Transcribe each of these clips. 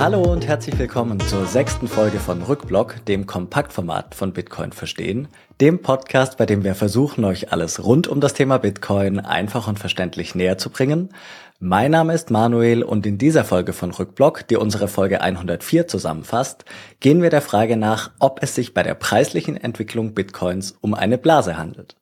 Hallo und herzlich willkommen zur 6. Folge von Rückblock, dem Kompaktformat von Bitcoin verstehen, dem Podcast, bei dem wir versuchen, euch alles rund um das Thema Bitcoin einfach und verständlich näher zu bringen. Mein Name ist Manuel und in dieser Folge von Rückblock, die unsere Folge 104 zusammenfasst, gehen wir der Frage nach, ob es sich bei der preislichen Entwicklung Bitcoins um eine Blase handelt.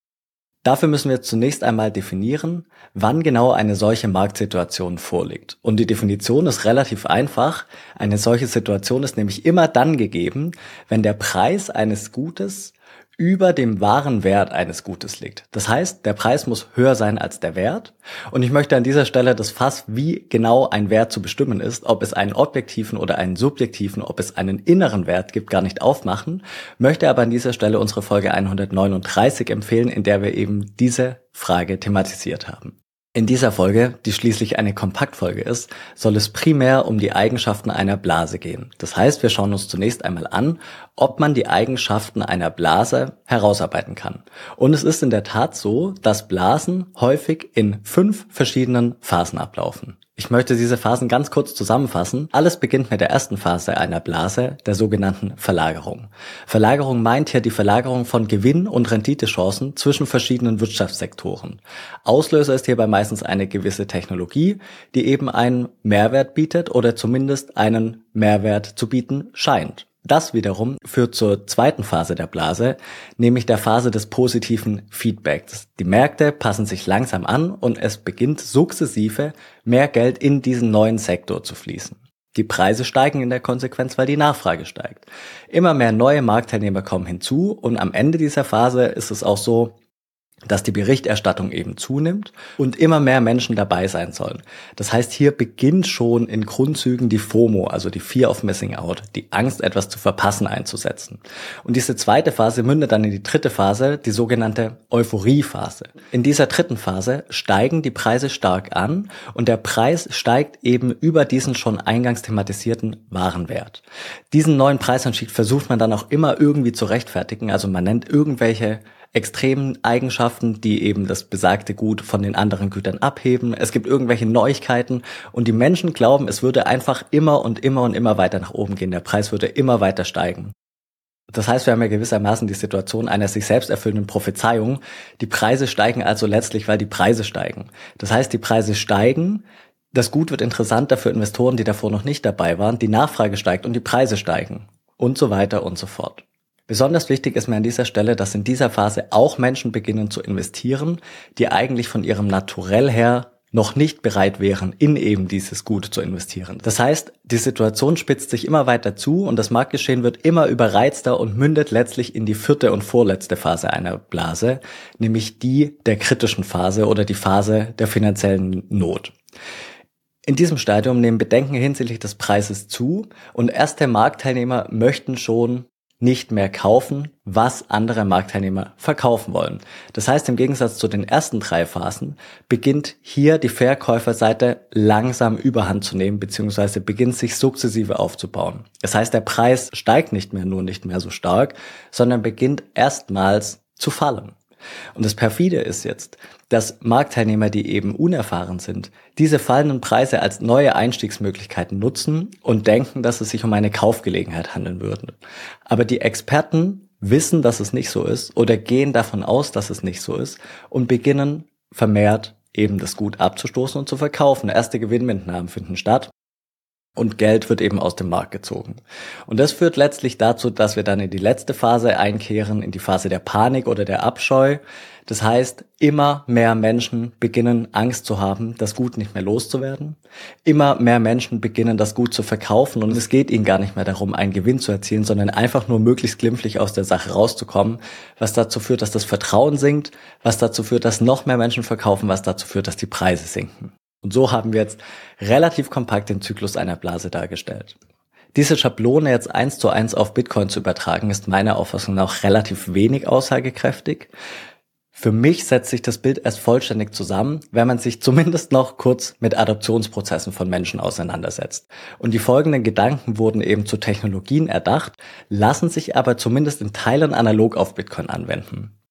Dafür müssen wir zunächst einmal definieren, wann genau eine solche Marktsituation vorliegt. Und die Definition ist relativ einfach. Eine solche Situation ist nämlich immer dann gegeben, wenn der Preis eines Gutes über dem wahren Wert eines Gutes liegt. Das heißt, der Preis muss höher sein als der Wert. Und ich möchte an dieser Stelle das Fass, wie genau ein Wert zu bestimmen ist, ob es einen objektiven oder einen subjektiven, ob es einen inneren Wert gibt, gar nicht aufmachen, möchte aber an dieser Stelle unsere Folge 139 empfehlen, in der wir eben diese Frage thematisiert haben. In dieser Folge, die schließlich eine Kompaktfolge ist, soll es primär um die Eigenschaften einer Blase gehen. Das heißt, wir schauen uns zunächst einmal an, ob man die Eigenschaften einer Blase herausarbeiten kann. Und es ist in der Tat so, dass Blasen häufig in 5 verschiedenen Phasen ablaufen. Ich möchte diese Phasen ganz kurz zusammenfassen. Alles beginnt mit der ersten Phase einer Blase, der sogenannten Verlagerung. Verlagerung meint hier die Verlagerung von Gewinn- und Renditechancen zwischen verschiedenen Wirtschaftssektoren. Auslöser ist hierbei meistens eine gewisse Technologie, die eben einen Mehrwert bietet oder zumindest einen Mehrwert zu bieten scheint. Das wiederum führt zur zweiten Phase der Blase, nämlich der Phase des positiven Feedbacks. Die Märkte passen sich langsam an und es beginnt sukzessive mehr Geld in diesen neuen Sektor zu fließen. Die Preise steigen in der Konsequenz, weil die Nachfrage steigt. Immer mehr neue Marktteilnehmer kommen hinzu und am Ende dieser Phase ist es auch so, dass die Berichterstattung eben zunimmt und immer mehr Menschen dabei sein sollen. Das heißt, hier beginnt schon in Grundzügen die FOMO, also die Fear of Missing Out, die Angst, etwas zu verpassen, einzusetzen. Und diese zweite Phase mündet dann in die dritte Phase, die sogenannte Euphoriephase. In dieser dritten Phase steigen die Preise stark an und der Preis steigt eben über diesen schon eingangs thematisierten Warenwert. Diesen neuen Preisanstieg versucht man dann auch immer irgendwie zu rechtfertigen, also man nennt irgendwelche extremen Eigenschaften, die eben das besagte Gut von den anderen Gütern abheben. Es gibt irgendwelche Neuigkeiten und die Menschen glauben, es würde einfach immer und immer und immer weiter nach oben gehen. Der Preis würde immer weiter steigen. Das heißt, wir haben ja gewissermaßen die Situation einer sich selbst erfüllenden Prophezeiung. Die Preise steigen also letztlich, weil die Preise steigen. Das heißt, die Preise steigen, das Gut wird interessanter für Investoren, die davor noch nicht dabei waren, die Nachfrage steigt und die Preise steigen und so weiter und so fort. Besonders wichtig ist mir an dieser Stelle, dass in dieser Phase auch Menschen beginnen zu investieren, die eigentlich von ihrem Naturell her noch nicht bereit wären, in eben dieses Gut zu investieren. Das heißt, die Situation spitzt sich immer weiter zu und das Marktgeschehen wird immer überreizter und mündet letztlich in die vierte und vorletzte Phase einer Blase, nämlich die der kritischen Phase oder die Phase der finanziellen Not. In diesem Stadium nehmen Bedenken hinsichtlich des Preises zu und erste Marktteilnehmer möchten schon nicht mehr kaufen, was andere Marktteilnehmer verkaufen wollen. Das heißt, im Gegensatz zu den ersten 3 Phasen beginnt hier die Verkäuferseite langsam Überhand zu nehmen, beziehungsweise beginnt sich sukzessive aufzubauen. Das heißt, der Preis steigt nicht mehr so stark, sondern beginnt erstmals zu fallen. Und das Perfide ist jetzt, dass Marktteilnehmer, die eben unerfahren sind, diese fallenden Preise als neue Einstiegsmöglichkeiten nutzen und denken, dass es sich um eine Kaufgelegenheit handeln würde. Aber die Experten wissen, dass es nicht so ist oder gehen davon aus, dass es nicht so ist und beginnen vermehrt eben das Gut abzustoßen und zu verkaufen. Erste Gewinnmitnahmen finden statt. Und Geld wird eben aus dem Markt gezogen. Und das führt letztlich dazu, dass wir dann in die letzte Phase einkehren, in die Phase der Panik oder der Abscheu. Das heißt, immer mehr Menschen beginnen Angst zu haben, das Gut nicht mehr loszuwerden. Immer mehr Menschen beginnen das Gut zu verkaufen und es geht ihnen gar nicht mehr darum, einen Gewinn zu erzielen, sondern einfach nur möglichst glimpflich aus der Sache rauszukommen, was dazu führt, dass das Vertrauen sinkt, was dazu führt, dass noch mehr Menschen verkaufen, was dazu führt, dass die Preise sinken. Und so haben wir jetzt relativ kompakt den Zyklus einer Blase dargestellt. Diese Schablone jetzt 1:1 auf Bitcoin zu übertragen, ist meiner Auffassung nach relativ wenig aussagekräftig. Für mich setzt sich das Bild erst vollständig zusammen, wenn man sich zumindest noch kurz mit Adoptionsprozessen von Menschen auseinandersetzt. Und die folgenden Gedanken wurden eben zu Technologien erdacht, lassen sich aber zumindest in Teilen analog auf Bitcoin anwenden.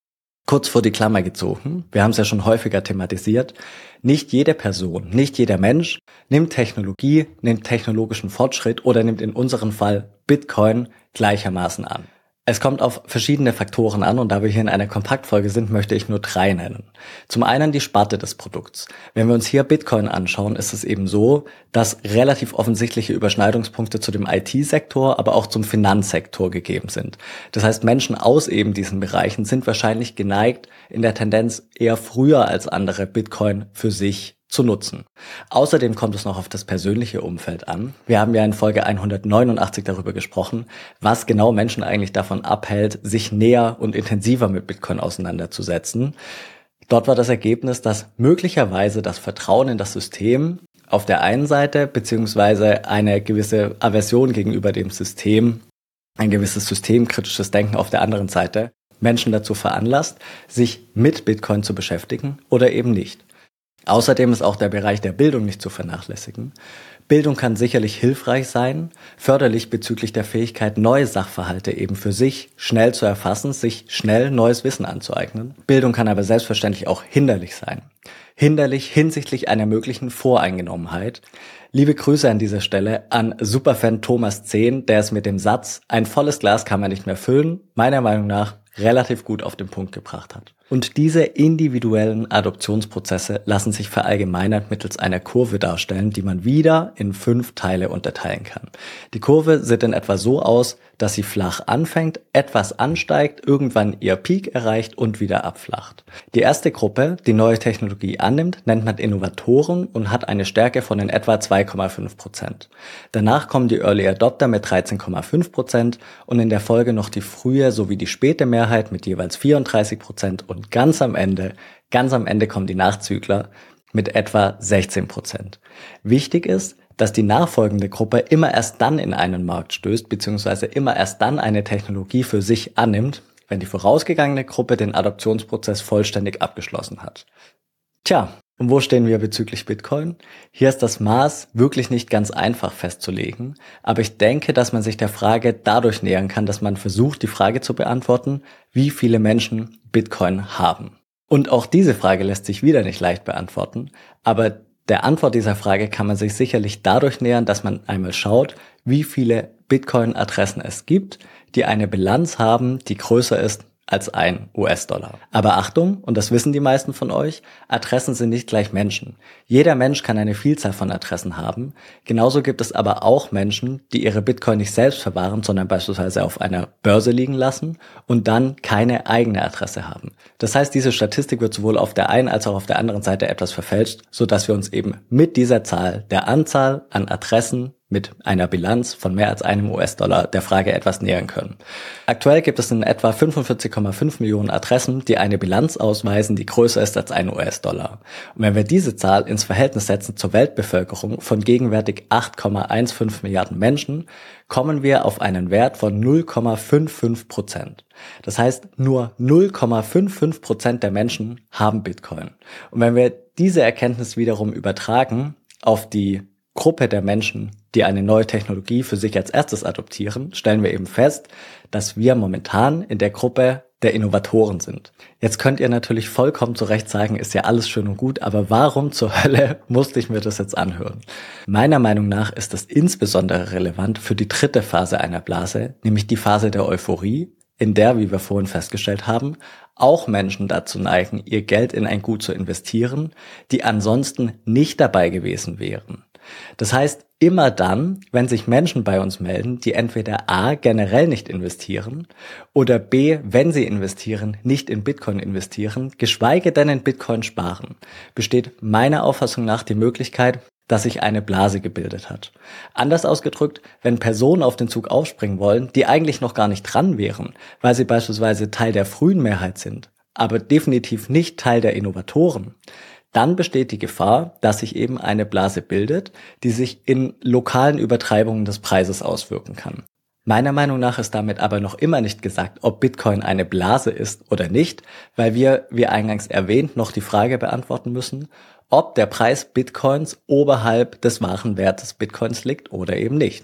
Kurz vor die Klammer gezogen, wir haben es ja schon häufiger thematisiert, nicht jede Person, nicht jeder Mensch nimmt Technologie, nimmt technologischen Fortschritt oder nimmt in unserem Fall Bitcoin gleichermaßen an. Es kommt auf verschiedene Faktoren an und da wir hier in einer Kompaktfolge sind, möchte ich nur 3 nennen. Zum einen die Sparte des Produkts. Wenn wir uns hier Bitcoin anschauen, ist es eben so, dass relativ offensichtliche Überschneidungspunkte zu dem IT-Sektor, aber auch zum Finanzsektor gegeben sind. Das heißt, Menschen aus eben diesen Bereichen sind wahrscheinlich geneigt, in der Tendenz eher früher als andere Bitcoin für sich zu nutzen. Außerdem kommt es noch auf das persönliche Umfeld an. Wir haben ja in Folge 189 darüber gesprochen, was genau Menschen eigentlich davon abhält, sich näher und intensiver mit Bitcoin auseinanderzusetzen. Dort war das Ergebnis, dass möglicherweise das Vertrauen in das System auf der einen Seite beziehungsweise eine gewisse Aversion gegenüber dem System, ein gewisses systemkritisches Denken auf der anderen Seite Menschen dazu veranlasst, sich mit Bitcoin zu beschäftigen oder eben nicht. Außerdem ist auch der Bereich der Bildung nicht zu vernachlässigen. Bildung kann sicherlich hilfreich sein, förderlich bezüglich der Fähigkeit, neue Sachverhalte eben für sich schnell zu erfassen, sich schnell neues Wissen anzueignen. Bildung kann aber selbstverständlich auch hinderlich sein. Hinderlich hinsichtlich einer möglichen Voreingenommenheit. Liebe Grüße an dieser Stelle an Superfan Thomas 10, der es mit dem Satz, ein volles Glas kann man nicht mehr füllen, meiner Meinung nach relativ gut auf den Punkt gebracht hat. Und diese individuellen Adoptionsprozesse lassen sich verallgemeinert mittels einer Kurve darstellen, die man wieder in 5 Teile unterteilen kann. Die Kurve sieht in etwa so aus, dass sie flach anfängt, etwas ansteigt, irgendwann ihr Peak erreicht und wieder abflacht. Die erste Gruppe, die neue Technologie annimmt, nennt man Innovatoren und hat eine Stärke von in etwa 2,5%. Danach kommen die Early Adopter mit 13,5% und in der Folge noch die frühe sowie die späte Mehrheit mit jeweils 34% und ganz am Ende kommen die Nachzügler mit etwa 16%. Wichtig ist, dass die nachfolgende Gruppe immer erst dann in einen Markt stößt, beziehungsweise immer erst dann eine Technologie für sich annimmt, wenn die vorausgegangene Gruppe den Adoptionsprozess vollständig abgeschlossen hat. Tja, und wo stehen wir bezüglich Bitcoin? Hier ist das Maß wirklich nicht ganz einfach festzulegen, aber ich denke, dass man sich der Frage dadurch nähern kann, dass man versucht, die Frage zu beantworten, wie viele Menschen Bitcoin haben. Und auch diese Frage lässt sich wieder nicht leicht beantworten, aber der Antwort dieser Frage kann man sich sicherlich dadurch nähern, dass man einmal schaut, wie viele Bitcoin-Adressen es gibt, die eine Bilanz haben, die größer ist als ein US-Dollar. Aber Achtung, und das wissen die meisten von euch, Adressen sind nicht gleich Menschen. Jeder Mensch kann eine Vielzahl von Adressen haben. Genauso gibt es aber auch Menschen, die ihre Bitcoin nicht selbst verwahren, sondern beispielsweise auf einer Börse liegen lassen und dann keine eigene Adresse haben. Das heißt, diese Statistik wird sowohl auf der einen als auch auf der anderen Seite etwas verfälscht, sodass wir uns eben mit dieser Zahl, der Anzahl an Adressen mit einer Bilanz von mehr als einem US-Dollar der Frage etwas nähern können. Aktuell gibt es in etwa 45,5 Millionen Adressen, die eine Bilanz ausweisen, die größer ist als ein US-Dollar. Und wenn wir diese Zahl ins Verhältnis setzen zur Weltbevölkerung von gegenwärtig 8,15 Milliarden Menschen, kommen wir auf einen Wert von 0,55%. Das heißt, nur 0,55% der Menschen haben Bitcoin. Und wenn wir diese Erkenntnis wiederum übertragen auf die Gruppe der Menschen, die eine neue Technologie für sich als erstes adoptieren, stellen wir eben fest, dass wir momentan in der Gruppe der Innovatoren sind. Jetzt könnt ihr natürlich vollkommen zu Recht sagen, ist ja alles schön und gut, aber warum zur Hölle musste ich mir das jetzt anhören? Meiner Meinung nach ist das insbesondere relevant für die 3. Phase einer Blase, nämlich die Phase der Euphorie, in der, wie wir vorhin festgestellt haben, auch Menschen dazu neigen, ihr Geld in ein Gut zu investieren, die ansonsten nicht dabei gewesen wären. Das heißt, immer dann, wenn sich Menschen bei uns melden, die entweder A, generell nicht investieren oder B, wenn sie investieren, nicht in Bitcoin investieren, geschweige denn in Bitcoin sparen, besteht meiner Auffassung nach die Möglichkeit, dass sich eine Blase gebildet hat. Anders ausgedrückt, wenn Personen auf den Zug aufspringen wollen, die eigentlich noch gar nicht dran wären, weil sie beispielsweise Teil der frühen Mehrheit sind, aber definitiv nicht Teil der Innovatoren, dann besteht die Gefahr, dass sich eben eine Blase bildet, die sich in lokalen Übertreibungen des Preises auswirken kann. Meiner Meinung nach ist damit aber noch immer nicht gesagt, ob Bitcoin eine Blase ist oder nicht, weil wir, wie eingangs erwähnt, noch die Frage beantworten müssen, ob der Preis Bitcoins oberhalb des wahren Wertes Bitcoins liegt oder eben nicht.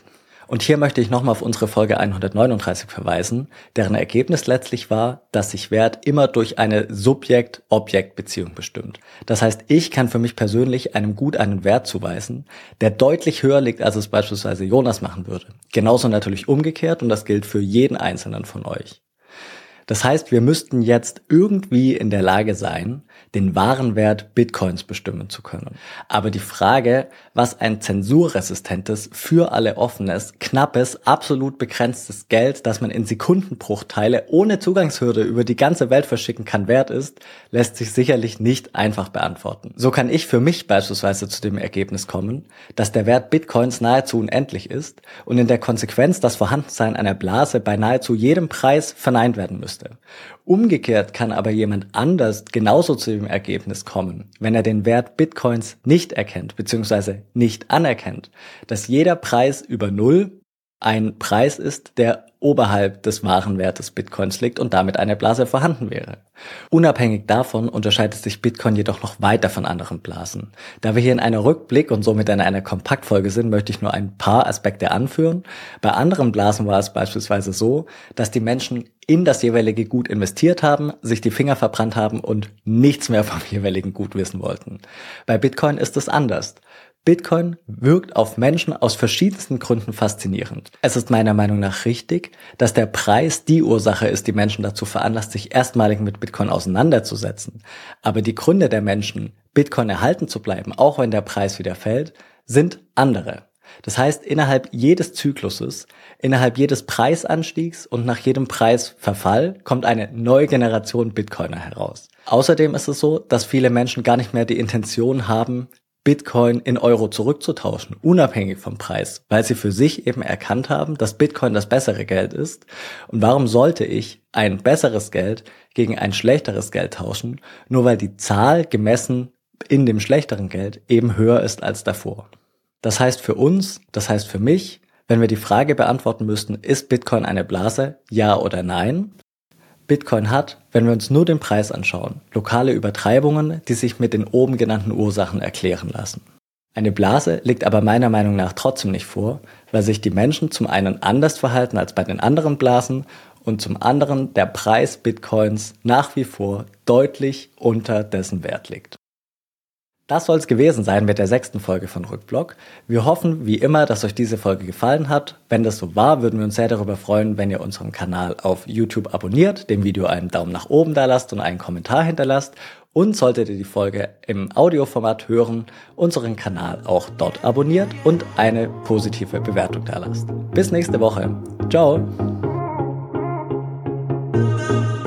Und hier möchte ich nochmal auf unsere Folge 139 verweisen, deren Ergebnis letztlich war, dass sich Wert immer durch eine Subjekt-Objekt-Beziehung bestimmt. Das heißt, ich kann für mich persönlich einem Gut einen Wert zuweisen, der deutlich höher liegt, als es beispielsweise Jonas machen würde. Genauso natürlich umgekehrt und das gilt für jeden einzelnen von euch. Das heißt, wir müssten jetzt irgendwie in der Lage sein, den wahren Wert Bitcoins bestimmen zu können. Aber die Frage, was ein zensurresistentes, für alle offenes, knappes, absolut begrenztes Geld, das man in Sekundenbruchteile ohne Zugangshürde über die ganze Welt verschicken kann, wert ist, lässt sich sicherlich nicht einfach beantworten. So kann ich für mich beispielsweise zu dem Ergebnis kommen, dass der Wert Bitcoins nahezu unendlich ist und in der Konsequenz das Vorhandensein einer Blase bei nahezu jedem Preis verneint werden müsste. Umgekehrt kann aber jemand anders genauso zu dem Ergebnis kommen, wenn er den Wert Bitcoins nicht erkennt bzw. nicht anerkennt, dass jeder Preis über Null ein Preis ist, der oberhalb des wahren Wertes Bitcoins liegt und damit eine Blase vorhanden wäre. Unabhängig davon unterscheidet sich Bitcoin jedoch noch weiter von anderen Blasen. Da wir hier in einer Rückblick und somit in einer Kompaktfolge sind, möchte ich nur ein paar Aspekte anführen. Bei anderen Blasen war es beispielsweise so, dass die Menschen in das jeweilige Gut investiert haben, sich die Finger verbrannt haben und nichts mehr vom jeweiligen Gut wissen wollten. Bei Bitcoin ist es anders. Bitcoin wirkt auf Menschen aus verschiedensten Gründen faszinierend. Es ist meiner Meinung nach richtig, dass der Preis die Ursache ist, die Menschen dazu veranlasst, sich erstmalig mit Bitcoin auseinanderzusetzen. Aber die Gründe der Menschen, Bitcoin erhalten zu bleiben, auch wenn der Preis wieder fällt, sind andere. Das heißt, innerhalb jedes Zykluses, innerhalb jedes Preisanstiegs und nach jedem Preisverfall kommt eine neue Generation Bitcoiner heraus. Außerdem ist es so, dass viele Menschen gar nicht mehr die Intention haben, Bitcoin in Euro zurückzutauschen, unabhängig vom Preis, weil sie für sich eben erkannt haben, dass Bitcoin das bessere Geld ist. Und warum sollte ich ein besseres Geld gegen ein schlechteres Geld tauschen, nur weil die Zahl gemessen in dem schlechteren Geld eben höher ist als davor? Das heißt für uns, das heißt für mich, wenn wir die Frage beantworten müssten, ist Bitcoin eine Blase, ja oder nein? Bitcoin hat, wenn wir uns nur den Preis anschauen, lokale Übertreibungen, die sich mit den oben genannten Ursachen erklären lassen. Eine Blase liegt aber meiner Meinung nach trotzdem nicht vor, weil sich die Menschen zum einen anders verhalten als bei den anderen Blasen und zum anderen der Preis Bitcoins nach wie vor deutlich unter dessen Wert liegt. Das soll es gewesen sein mit der 6. Folge von Rückblock. Wir hoffen, wie immer, dass euch diese Folge gefallen hat. Wenn das so war, würden wir uns sehr darüber freuen, wenn ihr unseren Kanal auf YouTube abonniert, dem Video einen Daumen nach oben da lasst und einen Kommentar hinterlasst. Und solltet ihr die Folge im Audioformat hören, unseren Kanal auch dort abonniert und eine positive Bewertung da lasst. Bis nächste Woche. Ciao!